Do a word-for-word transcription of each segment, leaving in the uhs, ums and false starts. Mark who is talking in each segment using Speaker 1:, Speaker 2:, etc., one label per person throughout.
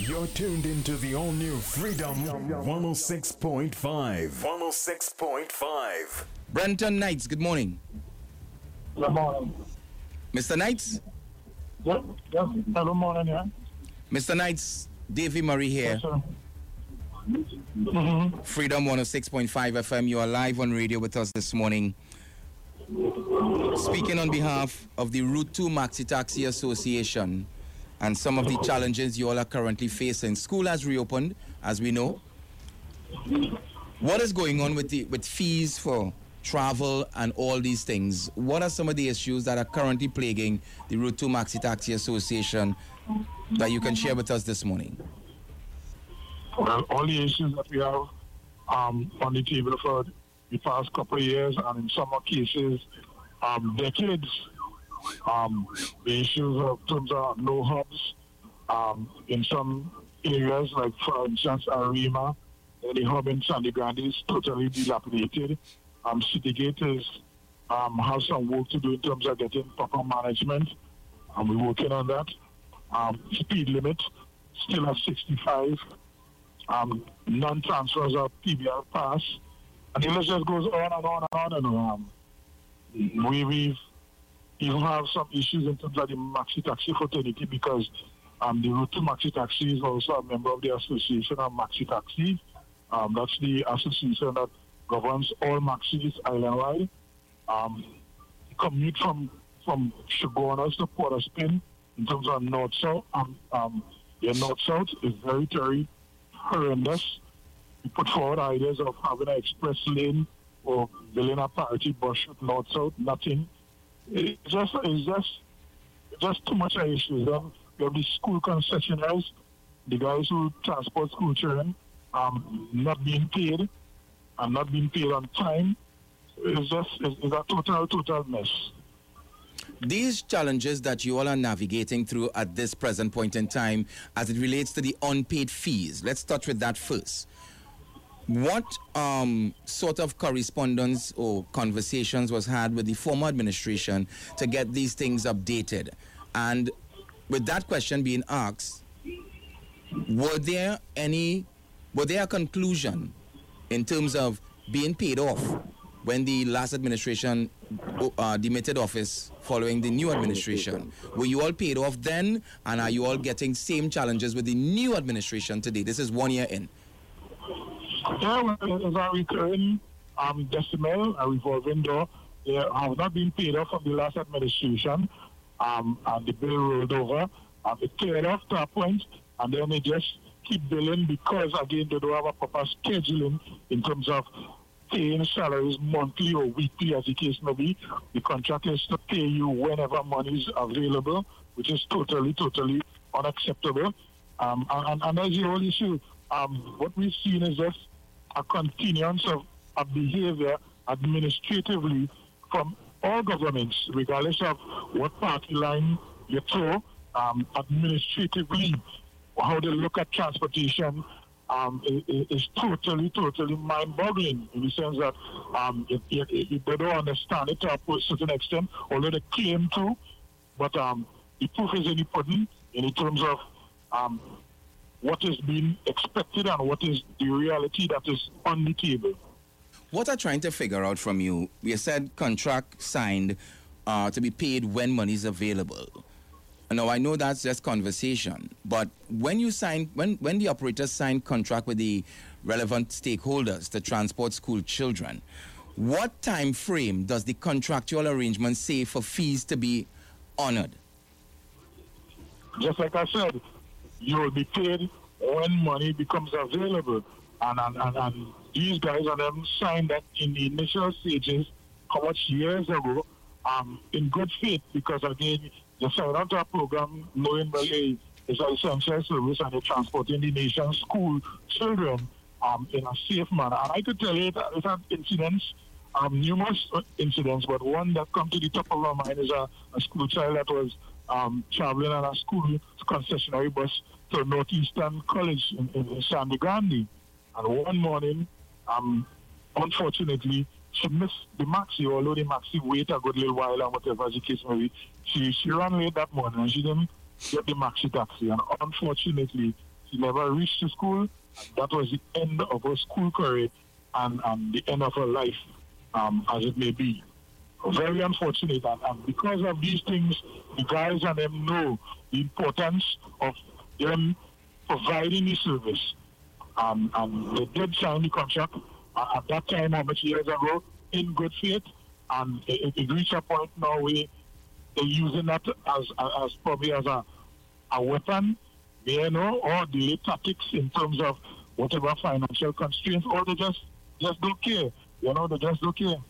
Speaker 1: You're tuned into the all-new Freedom one oh six point five. one oh six point five.
Speaker 2: Brenton Knights, good morning.
Speaker 3: Good morning.
Speaker 2: Mister Knights?
Speaker 3: Yes, yes. Hello, morning, yeah.
Speaker 2: Mister Knights, Davy Murray here.
Speaker 3: Yes, sir. Mm-hmm.
Speaker 2: Freedom one oh six point five F M. You are live on radio with us this morning. Speaking on behalf of the Route two Maxi Taxi Association and some of the challenges you all are currently facing. School has reopened, as we know. What is going on with the with fees for travel and all these things? What are some of the issues that are currently plaguing the Route two Maxi Taxi Association that you can share with us this morning?
Speaker 3: Well, all the issues that we have um, on the table for the past couple of years, and in some cases, um, decades, um, the issues of terms of no hubs um, in some areas, like for instance, Arima, the hub in Sandy Grande is totally dilapidated. Um, Citygate is um, has some work to do in terms of getting proper management, and we're working on that. Um, speed limit still at sixty-five. Um, non-transfers of P B R pass, and the list just goes on and on and on and on. Um, we we've even have some issues in terms of the Maxi Taxi fraternity because um, the Route two Maxi Taxi is also a member of the Association of Maxi Taxi. Um, that's the association that governs all Maxis island-wide. Um, the commute from from Chaguanas to Port of Spain in terms of north-south, um, um, the north-south is very, very horrendous. We put forward ideas of having an express lane or building a parity bus route north-south, nothing. It's just, it's just, it's just too much issues. Um, we have the school concessionaires, the guys who transport school children, um, not being paid and not being paid on time. It's just, it's, it's a total, total mess.
Speaker 2: These challenges that you all are navigating through at this present point in time as it relates to the unpaid fees, let's start with that first. What um, sort of correspondence or conversations was had with the former administration to get these things updated? And with that question being asked, were there any, were there a conclusion in terms of being paid off when the last administration uh, demitted office following the new administration? Were you all paid off then, and are you all getting same challenges with the new administration today? This is one year in.
Speaker 3: Yeah, well, it's a recurring um, decimal, a revolving door. They have not been paid off from the last administration, um, and the bill rolled over. Um, it cleared off to a point, and then they just keep billing because, again, they don't have a proper scheduling in terms of paying salaries monthly or weekly, as the case may be. The contract is to pay you whenever money is available, which is totally, totally unacceptable. Um, and, and as the whole issue, um, what we've seen is just a continuance of, of behavior administratively from all governments, regardless of what party line you throw, um, administratively, how they look at transportation um, is, is totally, totally mind-boggling in the sense that um, if, if, if they don't understand it to a certain extent, although they claim to, but um, the proof is in the pudding in terms of um, what is being expected and what is the reality that is on the table.
Speaker 2: What I'm trying to figure out from you, you said contract signed uh, to be paid when money is available. Now, I know that's just conversation, but when you sign, when, when the operators sign contract with the relevant stakeholders to transport school children, what time frame does the contractual arrangement say for fees to be honored?
Speaker 3: Just like I said, you will be paid when money becomes available. And, and, and, and these guys and them signed that in the initial stages, how much years ago, um, in good faith, because again, they signed on to a program knowing that hey, it's an essential service and they're transporting the nation's school children um, in a safe manner. And I could tell you that we've had incidents, um, numerous incidents, but one that comes to the top of our mind is a, a school child that was um, traveling on a school concessionary bus to Northeastern College in, in, in Sandy Grande. And one morning, um, unfortunately, she missed the Maxi, although the Maxi wait a good little while and whatever the case may be. She, she ran late that morning and she didn't get the Maxi taxi. And unfortunately, He never reached the school. That was the end of her school career and, and the end of her life, um, as it may be. Very unfortunate. And, and because of these things, the guys and them know the importance of them providing the service. Um, and they did sign the contract uh, at that time, how much years ago, in good faith. And it, it reached a point now where they're using that as, as probably as a, a weapon, you know, or delay tactics in terms of whatever financial constraints, or they just, just don't care. You know, they just don't care.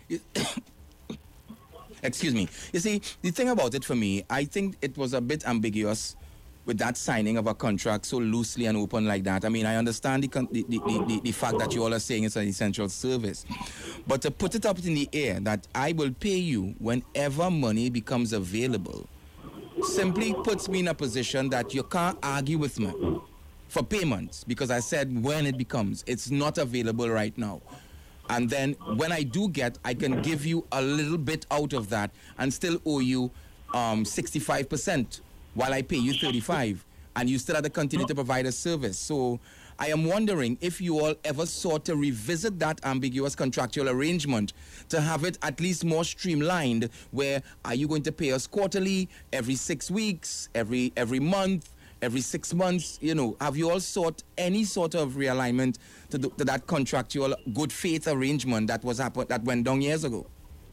Speaker 2: Excuse me. You see, the thing about it for me, I think it was a bit ambiguous with that signing of a contract so loosely and open like that. I mean, I understand the, the, the, the, the fact that you all are saying it's an essential service. But to put it up in the air that I will pay you whenever money becomes available simply puts me in a position that you can't argue with me for payments, because I said when it becomes, it's not available right now. And then when I do get, I can give you a little bit out of that and still owe you um, sixty-five percent while I pay you thirty-five, and you still have to continue to provide a service. So I am wondering if you all ever sought to revisit that ambiguous contractual arrangement to have it at least more streamlined, where are you going to pay us quarterly, every six weeks, every every month, every six months? You know, have you all sought any sort of realignment to, the, to that contractual good faith arrangement that was happen, that went down years ago?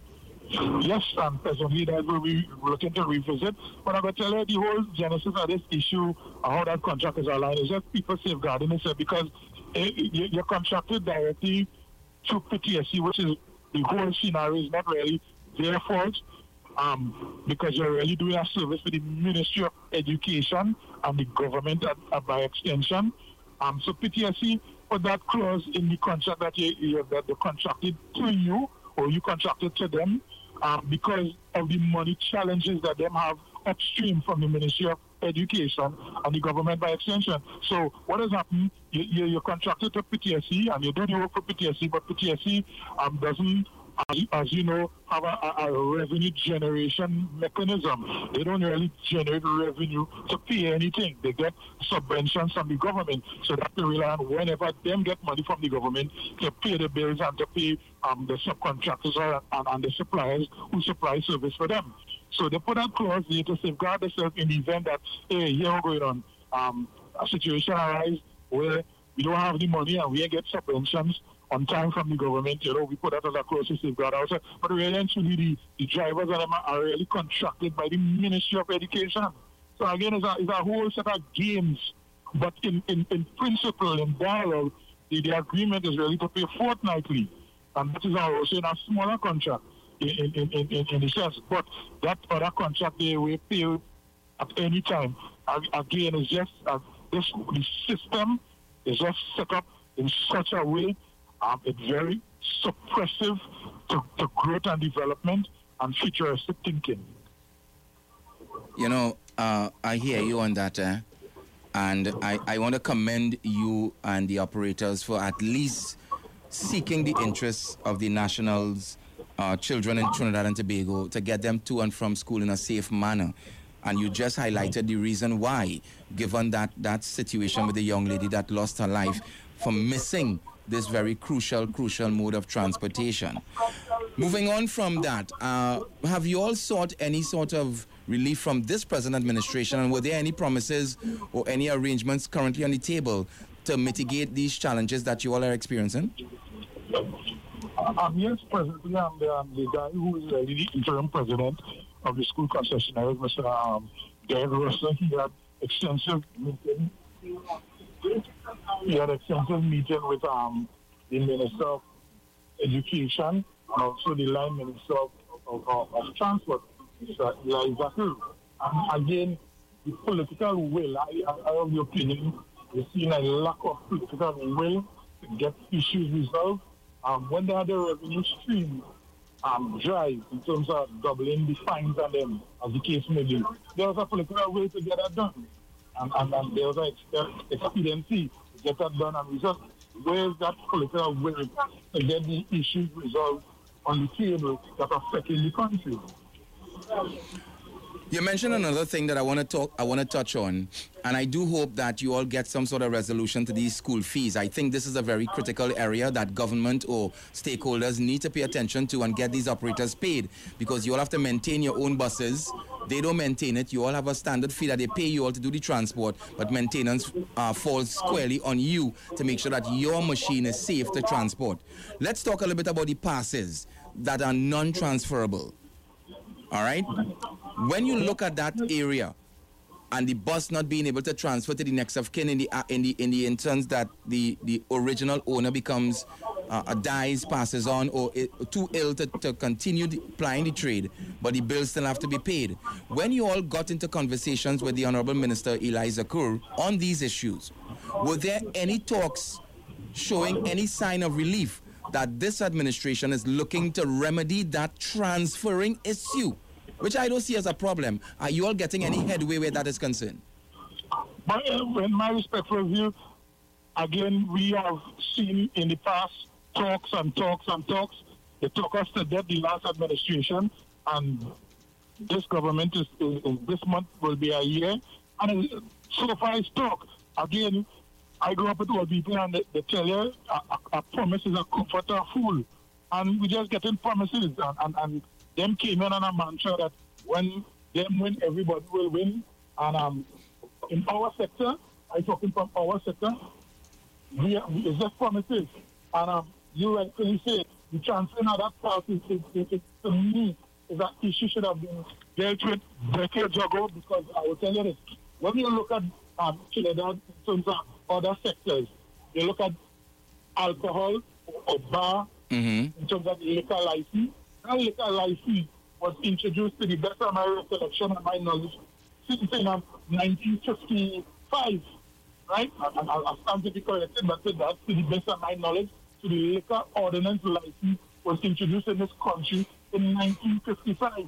Speaker 3: Yes, and presently that will be looking to revisit. But I'm going to tell you the whole genesis of this issue, how that contract is aligned, is just people safeguarding it, because you're contracted directly to P T S C, which is the whole scenario is not really their fault, um, because you're really doing a service for the Ministry of Education and the government at, at by extension. Um, so P T S C put that clause in the contract that, you, you, that they contracted to you, or you contracted to them, um, because of the money challenges that them have upstream from the Ministry of Education and the government by extension. So what has happened, you, you, you're contracted to P T S C and you do the work for P T S C, but P T S C um, doesn't, as, as you know, have a, a revenue generation mechanism. They don't really generate revenue to pay anything. They get subventions from the government, so that they rely on whenever them get money from the government to pay the bills and to pay um, the subcontractors or, and, and the suppliers who supply service for them. So they put that clause there to safeguard themselves in the event that, hey, here we're going on, um, a situation arises where we don't have the money and we ain't get subventions on time from the government. You know, we put that as a clause to safeguard ourselves. But really, actually, the, the drivers of them are really contracted by the Ministry of Education. So again, it's a, it's a whole set of games. But in, in, in principle, in dialogue, the, the agreement is really to pay fortnightly. And that is also in a smaller contract. In, in, in, in, in a sense, but that other contract they will pay at any time. Again, it's just uh, this the system is just set up in such a way um, it's very suppressive to, to growth and development and futuristic thinking.
Speaker 2: You know, uh, I hear you on that, eh? And I, I want to commend you and the operators for at least seeking the interests of the nationals. Uh, children in Trinidad and Tobago, to get them to and from school in a safe manner. And you just highlighted the reason why, given that, that situation with the young lady that lost her life from missing this very crucial, crucial mode of transportation. Moving on from that, uh, have you all sought any sort of relief from this present administration, and were there any promises or any arrangements currently on the table to mitigate these challenges that you all are experiencing?
Speaker 3: Um, yes, presently I'm the, I'm the guy who is uh, the interim president of the school concessionaires, Mister Um, Derek Russell. He had extensive meeting. He had extensive meeting with um, the Minister of Education and also the line Minister of, of, of, of Transport, Mister Eliza Hill. And again, the political will, I, I have the opinion, we've seen a lack of political will to get issues resolved. Um, when they had the revenue stream um, drive in terms of doubling the fines on them, as the case may be, there was a political way to get that done. And, and, and there was an expediency to get that done. And we just, where's that political will to get the issues resolved on the table that are affecting the country?
Speaker 2: You mentioned another thing that I want to talk, I want to touch on, and I do hope that you all get some sort of resolution to these school fees. I think this is a very critical area that government or stakeholders need to pay attention to and get these operators paid, because you all have to maintain your own buses. They don't maintain it. You all have a standard fee that they pay you all to do the transport, but maintenance uh, falls squarely on you to make sure that your machine is safe to transport. Let's talk a little bit about the passes that are non-transferable. All right? When you look at that area and the bus not being able to transfer to the next of kin in the uh, in the in the instance that the the original owner becomes uh, uh, dies, passes on, or it, too ill to, to continue the, plying the trade, but the bills still have to be paid. When you all got into conversations with the Honorable Minister Eli Zakur on these issues, were there any talks showing any sign of relief that this administration is looking to remedy that transferring issue, which I don't see as a problem? Are you all getting any headway where that is concerned?
Speaker 3: But uh, in my respectful view, again, we have seen in the past talks and talks and talks. They took us to death, the last administration, and this government is, is, is this month will be a year. And uh, so far it's talk. Again, I grew up with old people, and they, they tell you a, a, a promise is a comfort or a fool. And we just getting promises, and, and, and them came in on a mantra that when them win, everybody will win. And um, in our sector, I'm talking from our sector, we, we it's just promises. And um, you rightfully say the transferring of that part is, is, is, is, to me, is an issue should have been dealt with decades ago, because I will tell you this. When you look at um, Trinidad in terms of other sectors, you look at alcohol or bar,
Speaker 2: mm-hmm.
Speaker 3: in terms of the liquor license. That liquor license was introduced, to the best of my recollection and my knowledge, since in um, nineteen fifty-five, right? I, I, I stand to be corrected, but to that, to the best of my knowledge, to the liquor ordinance license was introduced in this country in nineteen fifty-five.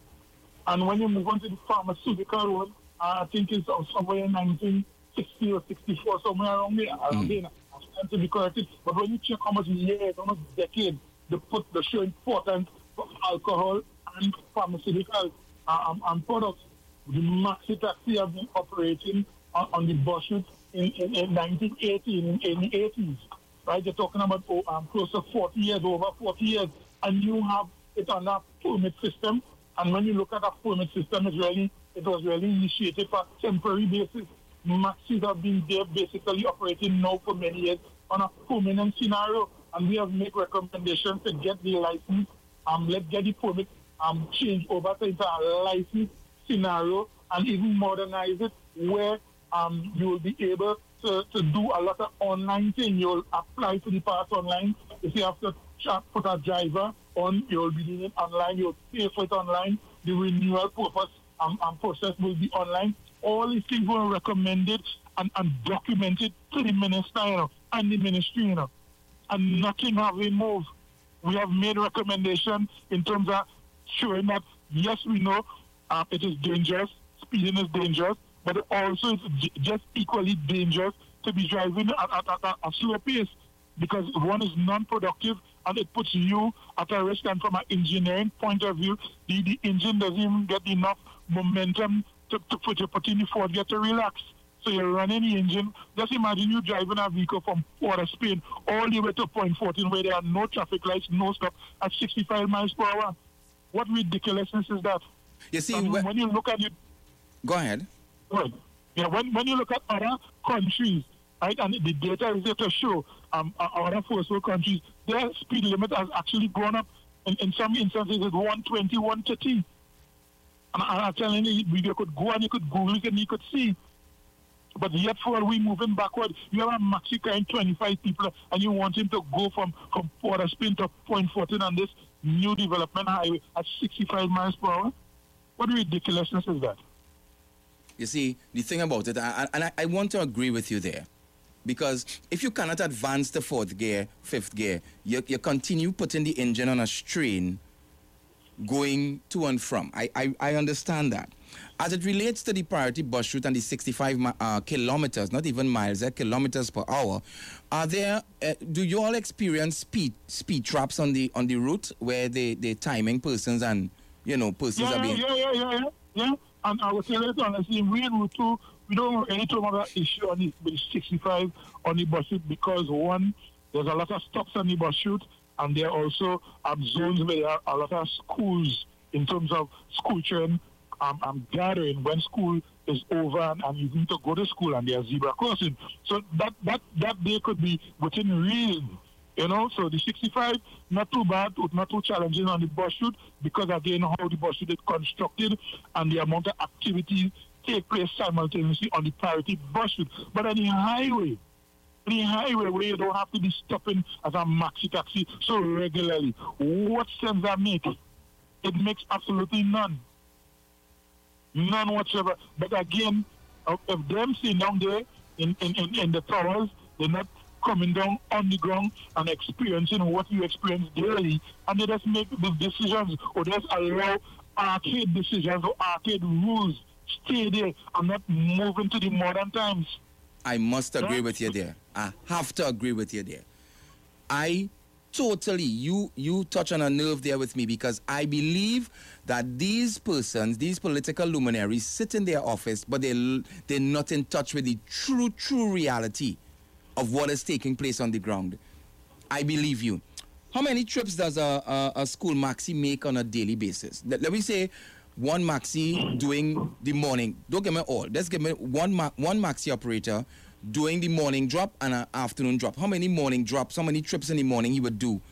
Speaker 3: And when you move on to the pharmaceutical one, I think it's somewhere in nineteen sixty or sixty-four, somewhere around there. Mm. Again, I stand to be corrected. But when you check how much years, how much decades they put the show importance for alcohol and pharmaceutical um, and products, the maxi taxi have been operating on, on the bus route in, in, in nineteen eighty, in, in the eighties. Right? You're talking about oh, um, close to forty years, over forty years, and you have it on a permit system. And when you look at a permit system, it's really, it was really initiated for temporary basis. Maxis have been there basically operating now for many years on a permanent scenario, and we have made recommendations to get the license, um, let's get the permit um, changed over to into a license scenario, and even modernize it where um, you will be able to, to do a lot of online thing. You'll apply for the pass online. If you have to put a driver on, you'll be doing it online. You'll pay for it online. The renewal purpose um, um, process will be online. All these things were recommended and, and documented to the minister, you know, and the ministry, you know, and nothing have been moved. We have made recommendations in terms of showing that, yes, we know uh, it is dangerous, speeding is dangerous, but also it's j- just equally dangerous to be driving at, at, at, at a slow pace, because one is non-productive and it puts you at a risk. And from an engineering point of view, the, the engine doesn't even get enough momentum to, to put your put in the Ford gear to relax. So you're running the engine. Just imagine you driving a vehicle from Port of Spain all the way to Point fourteen, where there are no traffic lights, no stop, at sixty-five miles per hour. What ridiculousness is that?
Speaker 2: You see,
Speaker 3: when, when you look at it...
Speaker 2: Go ahead.
Speaker 3: Right. Yeah, when, when you look at other countries, right, and the data is there to show um, other first world countries, their speed limit has actually gone up. In, in some instances, it's one twenty, one thirty. And I'm telling you, you could go and you could Google it and you could see. But yet, for we moving backward, you have a maxi carrying twenty-five people, and you want him to go from, from Port of Spain to Point fourteen on this new development highway at sixty-five miles per hour? What ridiculousness is that?
Speaker 2: You see, the thing about it, I, and I, I want to agree with you there, because if you cannot advance the fourth gear, fifth gear, you, you continue putting the engine on a strain going to and from. I, I, I understand that. As it relates to the priority bus route and the sixty-five uh, kilometers, not even miles, uh, kilometers per hour, are there? Uh, do you all experience speed speed traps on the on the route where they they timing persons and you know persons
Speaker 3: yeah,
Speaker 2: are being?
Speaker 3: Yeah, yeah, yeah, yeah, yeah. and I would say that honestly, we in Route two, we don't have any other issue on the, with the sixty-five on the bus route because one, there's a lot of stops on the bus route, and there are also um, zones where there are a lot of schools in terms of school children um, um, gathering when school is over and, and you need to go to school and there's zebra crossing. So that, that, that day could be within reason. You know, so the sixty-five, not too bad, not too challenging on the bus route because, again, how the bus route is constructed and the amount of activity take place simultaneously on the priority bus route. But on the highway, the highway where you don't have to be stopping as a maxi taxi so regularly, what sense that make? It makes absolutely none. None whatsoever. But again, if them sitting down there in, in, in, in the towers, they're not coming down on the ground and experiencing what you experience daily, and they just make the decisions or just allow arcade decisions or arcade rules stay there and not move into the modern times.
Speaker 2: I must agree yeah. with you there. I have to agree with you there. I totally, you you touch on a nerve there with me because I believe that these persons, these political luminaries sit in their office, but they, they're not in touch with the true, true reality of what is taking place on the ground. I believe you. How many trips does a, a, a school maxi make on a daily basis? Let, let me say one maxi doing the morning. Don't give me all. Let's give me one, ma one maxi operator doing the morning drop and an afternoon drop. How many morning drops, how many trips in the morning he would do?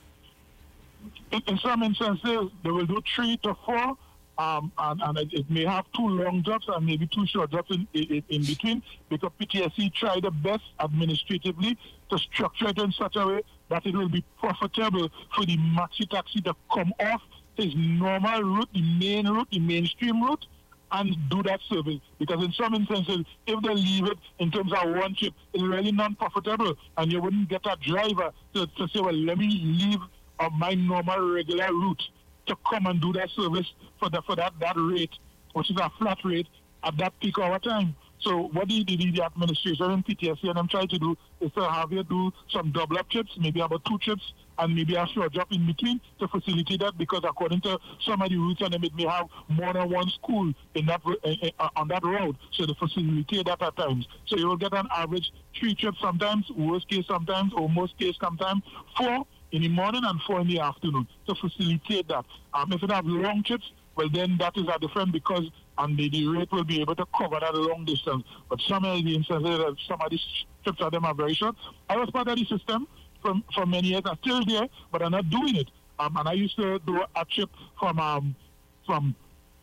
Speaker 3: In, in some instances, they will do three to four. Um, and, and it, it may have two long drops and maybe two short drops in, in, in between because P T S C try the best administratively to structure it in such a way that it will be profitable for the maxi taxi to come off his normal route, the main route, the mainstream route, and do that service. Because in some instances, if they leave it in terms of one trip, it's really non-profitable and you wouldn't get a driver to, to say, well, let me leave on my normal regular route to come and do that service for the for that, that rate, which is a flat rate at that peak hour time. So what the, the, the administration and P T S C and I'm trying to do is to have you do some double up trips, maybe about two trips, and maybe a short drop in between to facilitate that because according to some of the routes and them, it may have more than one school in that uh, uh, on that road, so to facilitate that at times. So you will get an average three trips sometimes, worst case sometimes, or most case sometimes, four in the morning and four in the afternoon to facilitate that. Um, if you have long trips, well then that is a different because and the, the rate will be able to cover that long distance. But some of the instances, some of these trips of them are very short. I was part of the system for, for many years. I'm still there, but I'm not doing it. Um, and I used to do a trip from um, from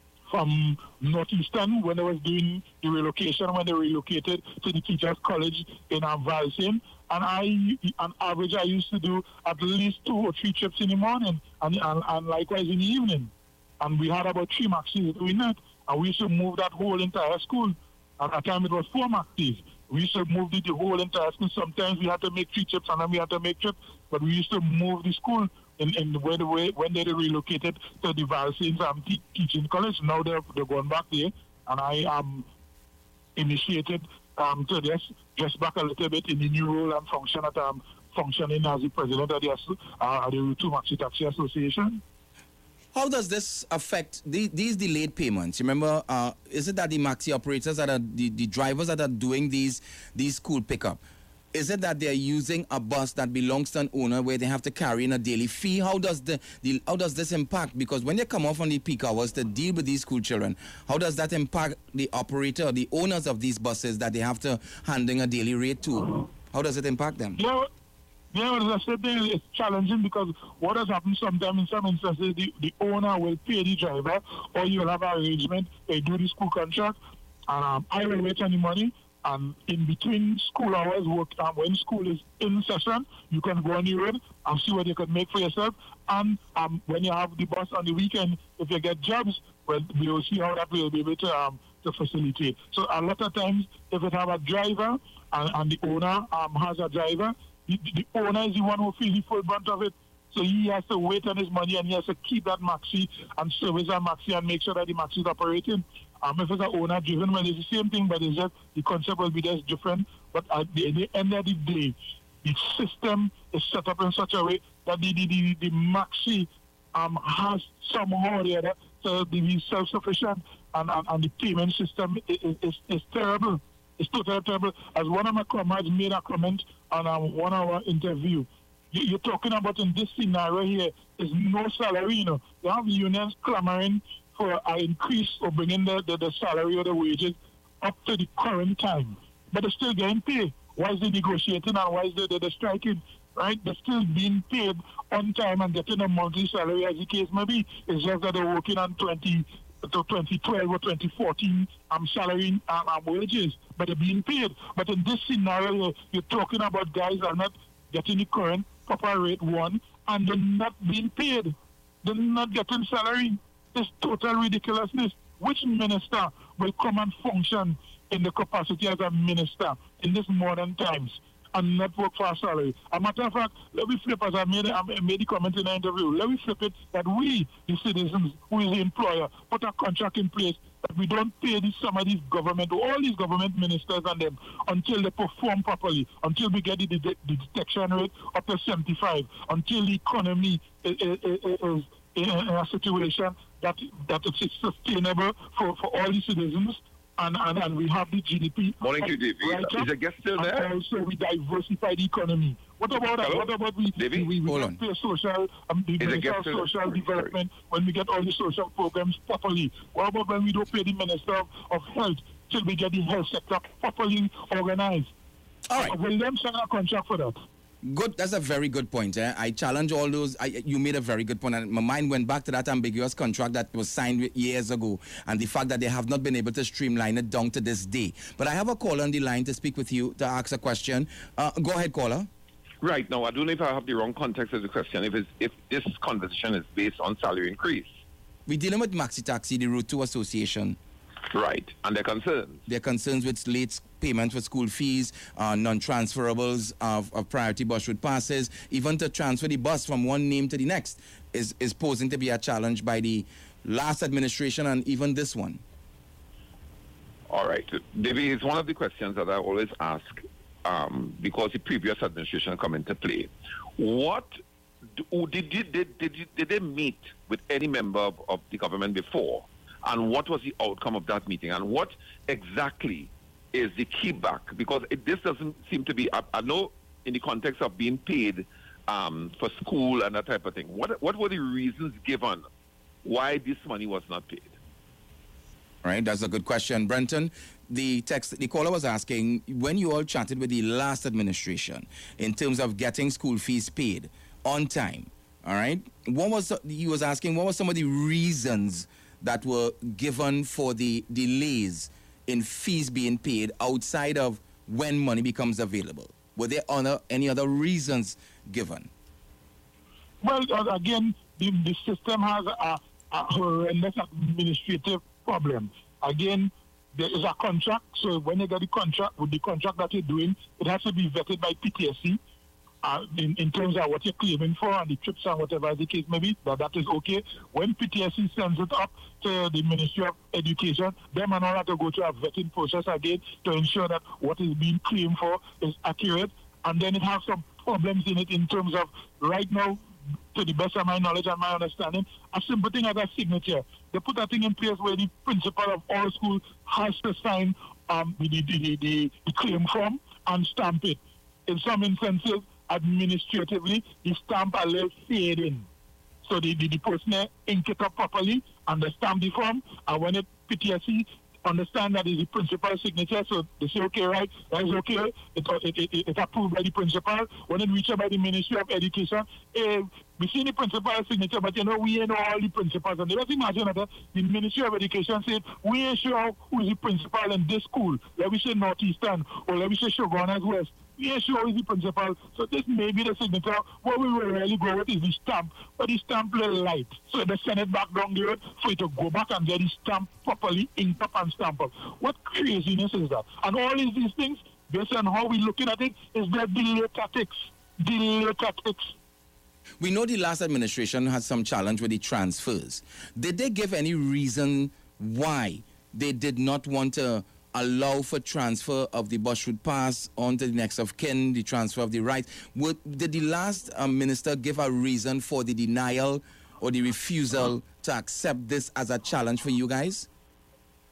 Speaker 3: from Northeastern when I was doing the relocation, when they relocated to the Teachers College in um, Valsin. And I, on average, I used to do at least two or three trips in the morning and, and, and likewise in the evening. And we had about three maxis doing that. And we used to move that whole entire school. At that time, it was four maxis. We used to move the, the whole entire school. Sometimes we had to make three trips and then we had to make trips. But we used to move the school in, in the way, the way when they relocated to the Valsins um, te teaching college. Now they're, they're going back there. And I um, initiated um, to just, just back a little bit in the new role and function at, um, functioning as the president of the, uh, the Route two Maxi Taxi Association.
Speaker 2: How does this affect the, these delayed payments? Remember, uh, is it that the maxi operators that are the, the drivers that are doing these these school pickup? Is it that they're using a bus that belongs to an owner where they have to carry in a daily fee? How does the, the how does this impact? Because when they come off on the peak hours to deal with these school children, how does that impact the operator, the owners of these buses that they have to handling a daily rate to? How does it impact them?
Speaker 3: Yeah. Yeah, as I said, there, it's challenging because what has happened sometimes in some instances, the, the owner will pay the driver or you'll have an arrangement, they do the school contract, and um, I will wait on the money, and in between school hours, work, um, when school is in session, you can go on the road and see what you can make for yourself, and um, when you have the bus on the weekend, if you get jobs, well, we'll see how that will be able to, um, to facilitate. So a lot of times, if it have a driver and, and the owner um, has a driver, The, the owner is the one who feels the full brunt of it. So he has to wait on his money and he has to keep that maxi and service that maxi and make sure that the maxi is operating. Um, if it's an owner driven, well, it's the same thing, but it's just the concept will be just different. But at the, at the end of the day, the system is set up in such a way that the, the, the, the maxi um, has somehow or the other to be self-sufficient. and, and, and the payment system is, is, is terrible. It's totally terrible. As one of my comrades made a comment on a one-hour interview, you, you're talking about in this scenario here, there's no salary, you know. You have unions clamoring for an increase or bringing the, the, the salary or the wages up to the current time. But they're still getting paid. Why is they negotiating and why is they, they, they're striking? Right? They're still being paid on time and getting a monthly salary as the case may be. It's just that they're working on twenty to twenty twelve or twenty fourteen um, salary and um, wages, but they're being paid. But in this scenario, you're talking about guys that are not getting the current proper rate one, and they're not being paid. They're not getting salary. It's total ridiculousness. Which minister will come and function in the capacity as a minister in this modern times and not work for a salary? A matter of fact, let me flip, as I made, I made the comment in the interview, let me flip it that we, the citizens, who is the employer, put a contract in place that we don't pay these, some of these government, all these government ministers and them until they perform properly, until we get the, the, the detection rate up to seventy-five, until the economy is, is, is in a situation that, that it's sustainable for, for all the citizens. And, and, and we have the G D P.
Speaker 4: Morning to you, Davey.
Speaker 3: Right
Speaker 4: Is the guest still there?
Speaker 3: And also we diversify the economy. What about that? What about we,
Speaker 4: Davey?
Speaker 3: we, we, we
Speaker 2: Hold
Speaker 3: don't
Speaker 2: on.
Speaker 3: pay social, um, the
Speaker 4: Is the
Speaker 3: Minister
Speaker 4: guest
Speaker 3: of
Speaker 4: still
Speaker 3: Social
Speaker 4: there?
Speaker 3: Development when we get all the social programs properly? What about when we don't pay the Minister of, of Health till we get the health sector properly organized?
Speaker 2: All right.
Speaker 3: Will them sign a contract for that?
Speaker 2: Good. That's a very good point. Eh? I challenge all those. I, you made a very good point, and my mind went back to that ambiguous contract that was signed years ago, and the fact that they have not been able to streamline it down to this day. But I have a caller on the line to speak with you to ask a question. Uh, go ahead, caller.
Speaker 4: Right. Now, I don't know if I have the wrong context of the question. If it's, if this conversation is based on salary increase.
Speaker 2: We're dealing with Maxi Taxi, the Route two Association.
Speaker 4: Right. And their concerns.
Speaker 2: Their concerns with late payment for school fees, uh, non-transferables of, of priority bus route passes, even to transfer the bus from one name to the next is, is posing to be a challenge by the last administration and even this one.
Speaker 4: All right. Davey, it's one of the questions that I always ask um, because the previous administration come into play. What do, did, did, did, did, did they meet with any member of, of the government before? And what was the outcome of that meeting? And what exactly is the key back? Because it, this doesn't seem to be, I, I know in the context of being paid um, for school and that type of thing, what, what were the reasons given why this money was not paid?
Speaker 2: Right, that's a good question. Brenton, the text, the caller was asking, when you all chatted with the last administration in terms of getting school fees paid on time, all right, what was, he was asking, what were some of the reasons that were given for the delays in fees being paid outside of when money becomes available? Were there other, any other reasons given?
Speaker 3: Well, uh, again, the, the system has a, a horrendous administrative problem. Again, there is a contract, so when you get the contract, with the contract that you're doing, it has to be vetted by P T S C uh, in, in terms of what you're claiming for and the trips and whatever the case may be, that that is okay. When P T S C sends it up to the Ministry of Education, them and all have to go through a vetting process again to ensure that what is being claimed for is accurate, and then it has some problems in it in terms of right now, to the best of my knowledge and my understanding, a simple thing as a signature. They put a thing in place where the principal of all schools has to sign um, the, the, the, the, the claim form and stamp it. In some instances, administratively, the stamp a little fading. So the, the, the person ink it up properly and they stamp the form, and when it P T S C understand that is the principal signature, so they say, okay, right, that is okay, it, it, it, it, it's approved by the principal. When it reaches by the Ministry of Education, eh, we see the principal signature, but you know, we ain't know all the principals. And let's imagine that the Ministry of Education said, we ain't sure who is the principal in this school. Let me say Northeastern, or let me say Shogunas West. We ain't sure who is the principal. So this may be the signature. What we will really go with is the stamp, but the stamp little light. So they send it back down the road for it to go back and get the stamp properly inked up and stamped up. What craziness is that? And all these, these things, based on how we're looking at it, is their delay tactics. Delay tactics.
Speaker 2: We know the last administration had some challenge with the transfers. Did they give any reason why they did not want to allow for transfer of the bus route pass on to the next of kin, the transfer of the rights? Would, did the last um, minister give a reason for the denial or the refusal to accept this as a challenge for you guys?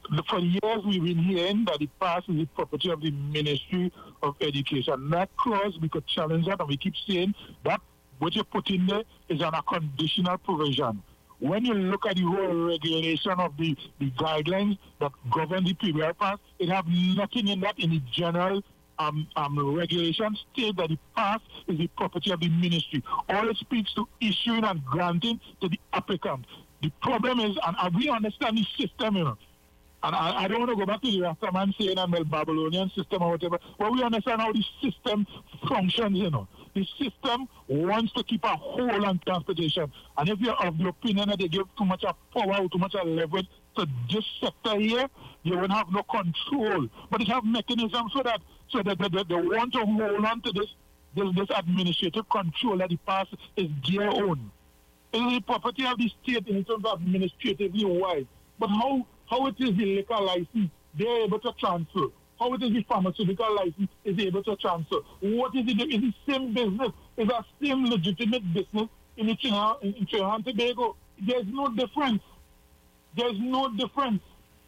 Speaker 3: For years, we've been hearing that the pass is the property of the Ministry of Education. That clause, we could challenge that, and we keep saying that what you put in there is on a conditional provision. When you look at the whole regulation of the, the guidelines that govern the P B R pass, it have nothing in that in the general um, um, regulation state that the pass is the property of the ministry. All it speaks to issuing and granting to the applicant. The problem is, and, and we understand the system, you know, and I, I don't want to go back to the Rastaman saying I'm a Babylonian system or whatever, but we understand how the system functions, you know. The system wants to keep a hold on transportation. And if you're of the opinion that they give too much of power or too much of leverage to this sector here, you will have no control. But it have mechanisms so that so that they, they, they want to hold on to this, this, this administrative control that the pass is their own. It is the property of the state in terms of administratively wise. But how how it is the liquor license they're able to transfer? How it is the pharmaceutical license is able to transfer? What is it? It's the same business. It's a same legitimate business in Trinidad and Tobago. There's no difference. There's no difference.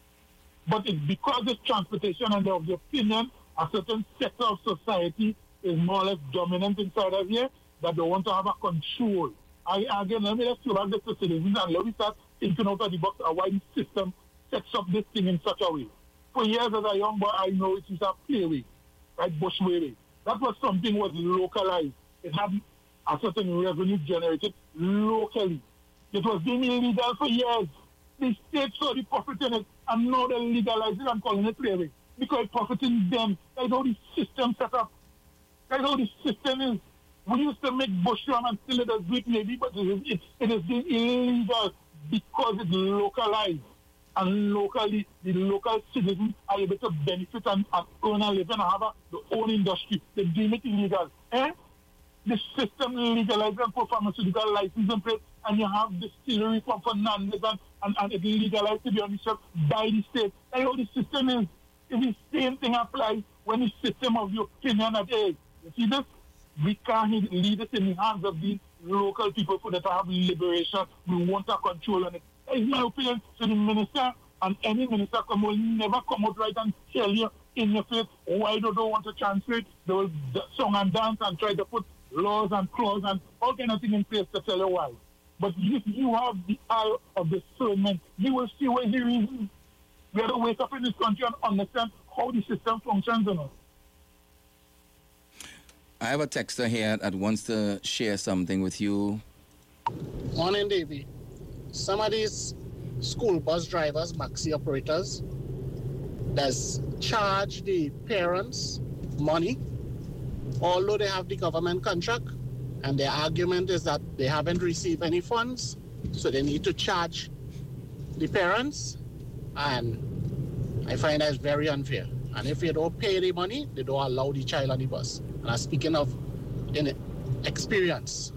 Speaker 3: But it's because it's transportation and of the opinion a certain sector of society is more or less dominant inside of here that they want to have a control. I, again, let me let's go back to the citizens and let me start thinking out of the box a wide system sets up this thing in such a way. For years as a young boy, I know it is a playway, right, Bushway. That was something was localized. It had a certain revenue generated locally. It was being illegal for years. The state saw the profit in it, and now they're legalizing and calling it playway because it's profiting them. That's how the system set up. That's how the system is. We used to make bushram and still it is good maybe, but it is, it, it is being illegal because it's localized. And locally, the local citizens are able to benefit and, and earn a living and have a, their own industry. They deem it illegal. Eh? The system legalizes for pharmaceutical license in place, and you have distillery from Fernandez and, and, and it legalized to be on the shelf by the state. That's how the system is. If the same thing applies when the system of the opinion that, hey, you see this? We can't leave it in the hands of these local people for that to have liberation. We want a control on it. In my opinion, so the minister and any minister come will never come out right and tell you in your face why they don't want to transfer it. They will song and dance and try to put laws and clauses and all kind of things in place to tell you why. But if you have the eye of discernment, you will see where the reason. We have to wake up in this country and understand how the system functions. You know.
Speaker 2: I have a texter here that wants to share something with you.
Speaker 5: Morning, Davey. Some of these school bus drivers, maxi operators, does charge the parents money, although they have the government contract, and their argument is that they haven't received any funds, so they need to charge the parents, and I find that very unfair. And if you don't pay the money, they don't allow the child on the bus. And I'm speaking of in experience.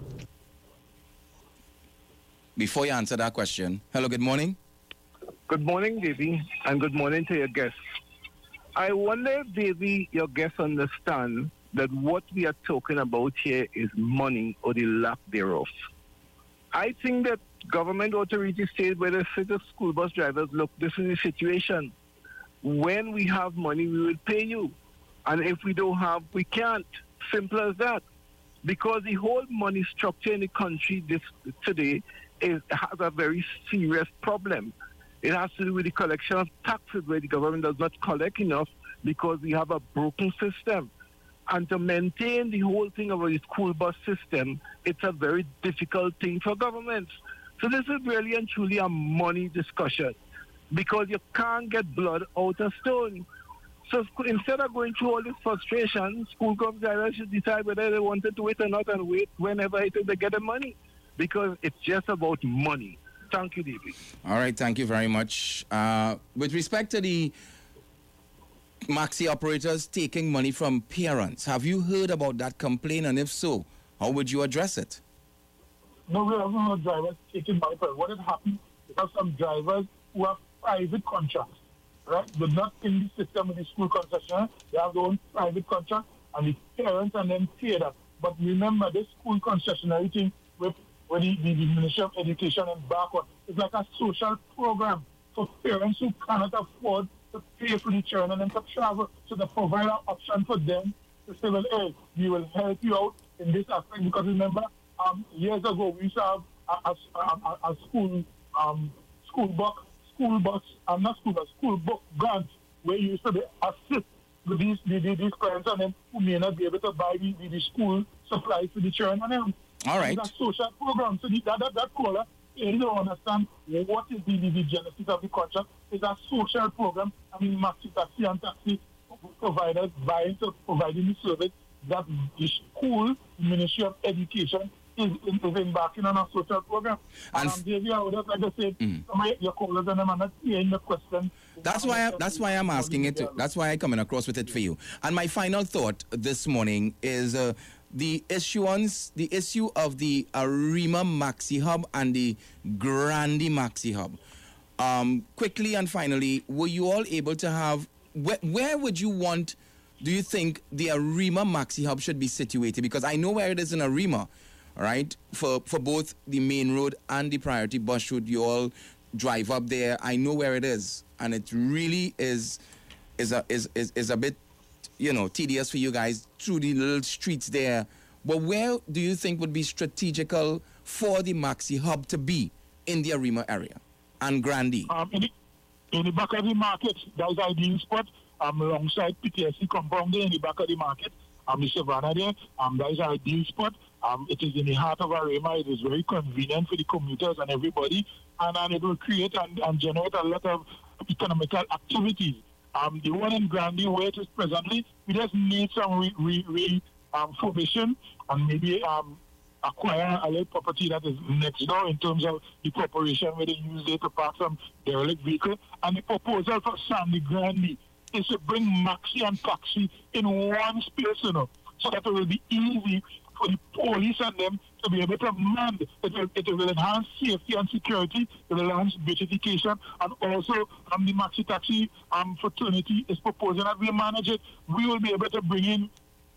Speaker 2: Before you answer that question, hello, good morning.
Speaker 6: Good morning, Davey, and good morning to your guests. I wonder if, Davey, your guests understand that what we are talking about here is money or the lack thereof. I think that government authorities say whether it's the school bus drivers, look, this is the situation. When we have money, we will pay you. And if we don't have, we can't. Simple as that. Because the whole money structure in the country this today is, has a very serious problem. It has to do with the collection of taxes where the government does not collect enough because we have a broken system. And to maintain the whole thing of the school bus system, it's a very difficult thing for governments. So this is really and truly a money discussion because you can't get blood out of stone. So instead of going through all this frustration, school bus drivers should decide whether they want to do it or not and wait whenever it is they get the money. Because it's just about money. Thank you, David.
Speaker 2: All right, thank you very much. Uh, with respect to the maxi operators taking money from parents, have you heard about that complaint? And if so, how would you address it?
Speaker 3: No, we have no drivers taking money from. What has happened? Because some drivers who have private contracts, right? They're not in the system of the school concession. They have their own private contract, and the parents and then pay that. But remember, this school concessionary thing with when the, the, the Ministry of Education and back on, it's like a social program for parents who cannot afford to pay for the children and then to travel. So they provide an option for them to say, well, hey, we will help you out in this aspect. Because remember, um, years ago, we used to have a, a, a, a school um, school bus, school bus, um, not school bus, school book grant, where you used to be assist with these, these, these parents and then who may not be able to buy the, the, the school supplies for the children and them.
Speaker 2: All right.
Speaker 3: It's a social program. So the, that, that, that caller, you don't understand what is the, the, the genesis of the contract. It's a social program. I mean, Maxi Taxi and taxi providers vying to providing the service that the school, Ministry of Education, is, is embarking on a social program. And um, Davey, I would just like to say, mm. some of your callers and them are not hearing the question.
Speaker 2: That's why, I, that's why I'm asking it. To, that's why I'm coming across with it for you. And my final thought this morning is uh, the issuance, the issue of the Arima Maxi Hub and the Grandi Maxi Hub. Um, quickly and finally, were you all able to have, where, where would you want, do you think the Arima Maxi Hub should be situated? Because I know where it is in Arima, all right, for, for both the main road and the priority bus route. You all drive up there. I know where it is, and it really is is a, is, is, is a bit, you know, tedious for you guys through the little streets there. But where do you think would be strategical for the Maxi Hub to be in the Arima area and Grandi?
Speaker 3: Um, in, the, in the back of the market, there's ideal spot um, alongside P T S C compound there in the back of the market. Um, the Savannah there, um, that is an ideal spot. Um, it is in the heart of Arima. It is very convenient for the commuters and everybody, and, and it will create and, and generate a lot of economical activities. Um, the one in Grandi, where it is presently, we just need some re, re, re um, formation and maybe um, acquire a little property that is next door in terms of the corporation where they use it to park some derelict vehicle. And the proposal for Sandy Grandi is to bring Maxi and Taxi in one space, you know, so that it will be easy for the police and them to be able to man. It will, it will enhance safety and security, it will enhance beautification, and also um, the Maxi Taxi um, fraternity is proposing that we manage it. We will be able to bring in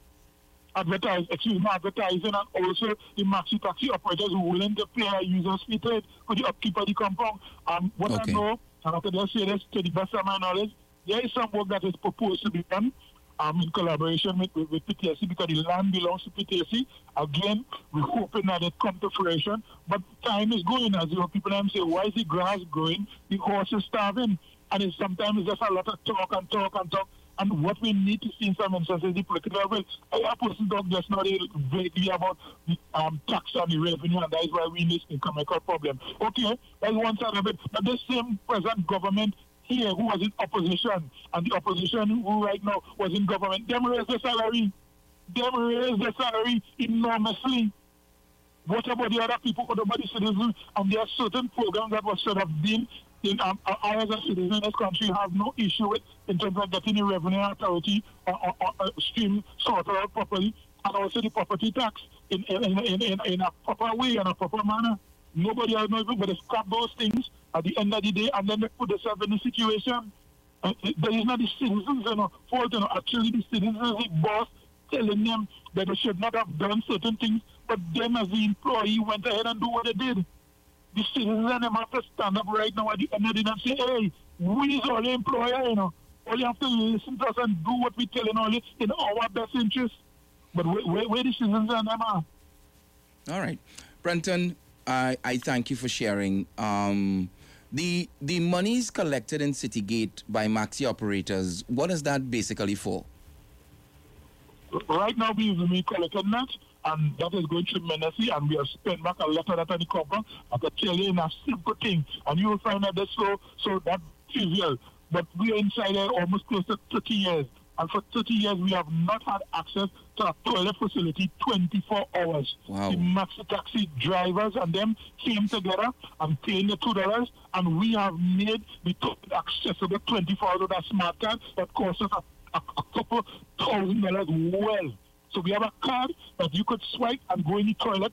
Speaker 3: advertise, excuse me, advertising, and also the Maxi Taxi operators who are willing to pay a user's fee to it for the upkeep of the compound. Um, what okay. I know, and I can just say this to the best of my knowledge, there is some work that is proposed to be done um, in collaboration with, with, with P T S C, because the land belongs to P T S C. Again, we're hoping that it comes to fruition, but time is going. As you know, people say, why is the grass growing? The horse is starving. And it's sometimes it's just a lot of talk and talk and talk. And what we need to see in some instances, the political will. I person talk just now vaguely about the um, tax on the revenue, and that is why we need an economical problem. Okay, that's one side of it. But the same present government here who was in opposition, and the opposition who right now was in government, them raise the salary. Them raise the salary enormously. What about the other people, what about the citizens? And there are certain programs that were sort of been in um, I as a citizen in this country have no issue with in terms of getting the revenue authority or, or, or, or stream sorted out properly, and also the property tax in in, in, in, in a proper way, in a proper manner. Nobody else knows, but they scrap those things at the end of the day, and then they put themselves in the situation. Uh, there is not the citizens, you know, fault, you know, actually the citizens, the boss, telling them that they should not have done certain things, but them as the employee went ahead and do what they did. The citizens and them have to stand up right now at the end of the day and say, hey, we is all the employer, you know. All you have to listen to us and do what we're telling all you in our best interest. But where, where, where the citizens and them are?
Speaker 2: All right. Brenton, I, I thank you for sharing. Um, the the monies collected in Citygate by Maxi operators, what is that basically for?
Speaker 3: Right now, we we collected that, and that is going tremendously, and we have spent back a lot of that on the compound. I can tell you in a simple thing, and you will find that that's so, so that trivial. But we are inside there almost close to thirty years, and for thirty years, we have not had access to a toilet facility twenty-four hours.
Speaker 2: Wow.
Speaker 3: The Maxi Taxi drivers and them came together and paid the two dollars, and we have made the toilet accessible twenty-four hours with a smart card that costs us a A, a couple thousand dollars well. So we have a card that you could swipe and go in the toilet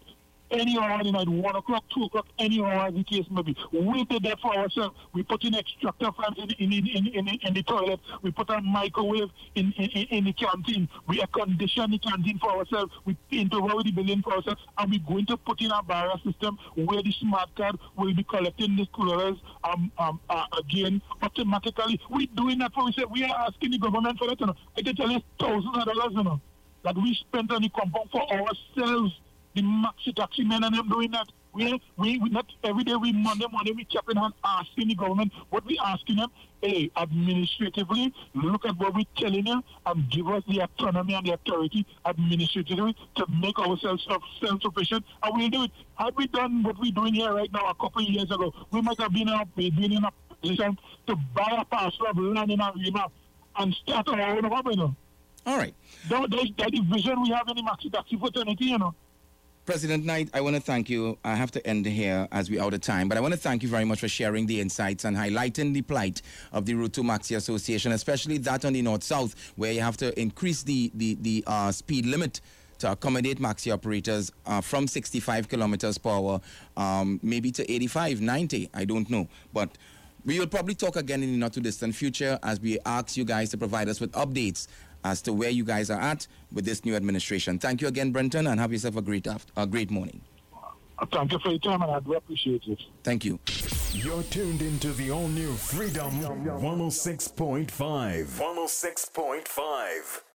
Speaker 3: any hour in the night, one o'clock, two o'clock, any hour as the case may be. We did that for ourselves. We put in extractor fans in, in, in, in, in, in the toilet. We put a microwave in, in, in the canteen. We air condition the canteen for ourselves. We paint over the building for ourselves. And we're going to put in a barrier system where the smart card will be collecting the coolers um, um, uh, again automatically. We're doing that for we say we are asking the government for that. You know. I can tell you thousands of dollars, you know, that we spent on the compound for ourselves. The maxi taxi men and them doing that. We, we, we not every day we Monday morning we tapping and asking the government what we asking them. Hey, administratively, look at what we're telling them and give us the autonomy and the authority administratively to make ourselves self-sufficient, and we'll do it. Had we done what we're doing here right now a couple of years ago, we might have been, up, been in a position to buy a parcel of land in Arima and start our own hub, you know.
Speaker 2: All right.
Speaker 3: That, that, that's the vision we have in the maxi taxi fraternity, you know.
Speaker 2: President Knight, I want to thank you. I have to end here as we're out of time, but I want to thank you very much for sharing the insights and highlighting the plight of the Route two Maxi Association, especially that on the north-south, where you have to increase the, the, the uh, speed limit to accommodate maxi operators uh, from sixty-five kilometers per hour, um, maybe to eighty-five, ninety, I don't know. But we will probably talk again in the not-too-distant future as we ask you guys to provide us with updates as to where you guys are at with this new administration. Thank you again, Brenton, and have yourself a great after, a great morning.
Speaker 3: Thank you for your time, and I do appreciate it.
Speaker 2: Thank you.
Speaker 1: You're tuned into the all-new Freedom one oh six point five. one oh six point five.